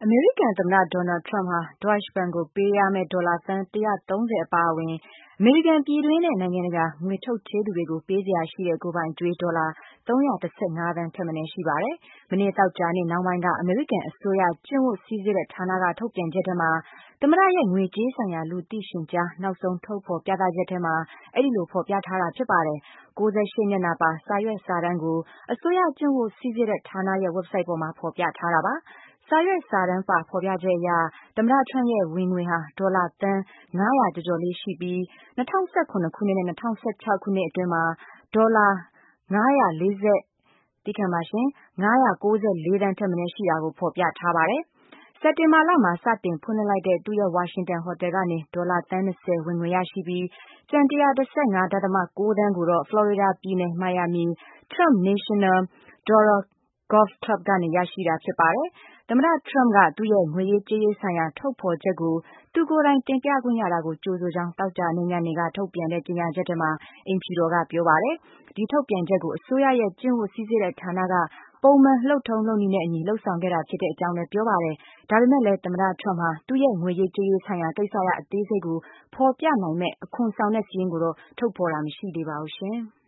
အမေရိကန်သမ္မတ Donald Trump ဟာ Deutsche Bank ကိုပေးရမယ့်ဒေါ်လာသန်း 130 အပါအဝင် အမေရိကန်ပြည်တွင်းနဲ့နိုင်ငံတကာငွေထုတ်ချေးသူတွေကိုပေးစရာရှိတဲ့ကိုယ်ပိုင်ကြွေးဒေါ်လာ 315 သန်းထက်မနည်းရှိပါတယ်။ မနေ့သောကြာနေ့နှောင်းပိုင်းကအမေရိကန်အစိုးရကျင့်ဝတ်စည်းစိမ်တဲ့ဌာနကထုတ်ပြန်ချက်ထဲမှာ သမ္မတရဲ့ငွေကြေးဆိုင်ရာလူသိရှင်ကြားနောက်ဆုံးထုတ်ဖော်ပြသချက်ထဲမှာအဲဒီလိုဖော်ပြထားတာဖြစ်ပါတယ်။ 98 မျက်နှာပါစာရွက်စာတမ်းကိုအစိုးရကျင့်ဝတ်စည်းစိမ်တဲ့ဌာနရဲ့ဝက်ဘ်ဆိုက်ပေါ်မှာဖော်ပြထားတာပါ။ စာရွက်စာတမ်းပါဖော်ပြချက်အရသမ္မတ Trump ရဲ့ဝင်ငွေဟာဒေါ်လာသန်း 500 ကျော်ကျော်လေးရှိပြီး2017ခုနှစ်နဲ့2016ခုနှစ်အတွင်းမှာဒေါ်လာ594သန်းထက်မနည်းရှိတာကိုဖော်ပြထားပါတယ်။ စက်တင်ဘာလမှာစတင်ဖွင့်လှစ်လိုက်တဲ့သူ့ရဲ့ဝါရှင်တန်ဟိုတယ်ကနေဒေါ်လာသန်း 20 ဝင်ငွေရရှိပြီးကျန် 115.9 သန်းကိုတော့ ဖလော်ရီဒါပြည်နယ် မိုင်ယာမီ Trump National Doral Golf Club ကနေရရှိတာဖြစ်ပါတယ်။ သမ္မတ Trump ကသူ့ရဲ့ငွေရေးကြေးရေးဆိုင်ရာထုတ်ဖော်ချက်ကိုသူကိုယ်တိုင်တင်ပြခွင့်ရတာကိုကြိုဆိုကြောင်းသောကြာနေ့ညနေကထုတ်ပြန်တဲ့ကြေညာချက်ထဲမှာအိမ်ဖြူတော်ကပြောပါတယ်။ ဒီထုတ်ပြန်ချက်ကိုအစိုးရရဲ့ကျင့်ဝတ်စည်းစိမ်တဲ့ဌာနကပုံမှန်လုပ်ထုံးလုပ်နည်းနဲ့အညီလုပ်ဆောင်ခဲ့တာဖြစ်တဲ့အကြောင်းလည်းပြောပါတယ်။ ဒါပေမဲ့လည်းသမ္မတ Trump ဟာသူ့ရဲ့ငွေရေးကြေးရေးဆိုင်ရာကိစ္စရပ်အသေးစိတ်ကိုဖော်ပြနိုင်မယ့်အခွန်ဆောင်တဲ့စာရင်းကိုတော့ထုတ်ဖော်တာမရှိသေးပါဘူးရှင်။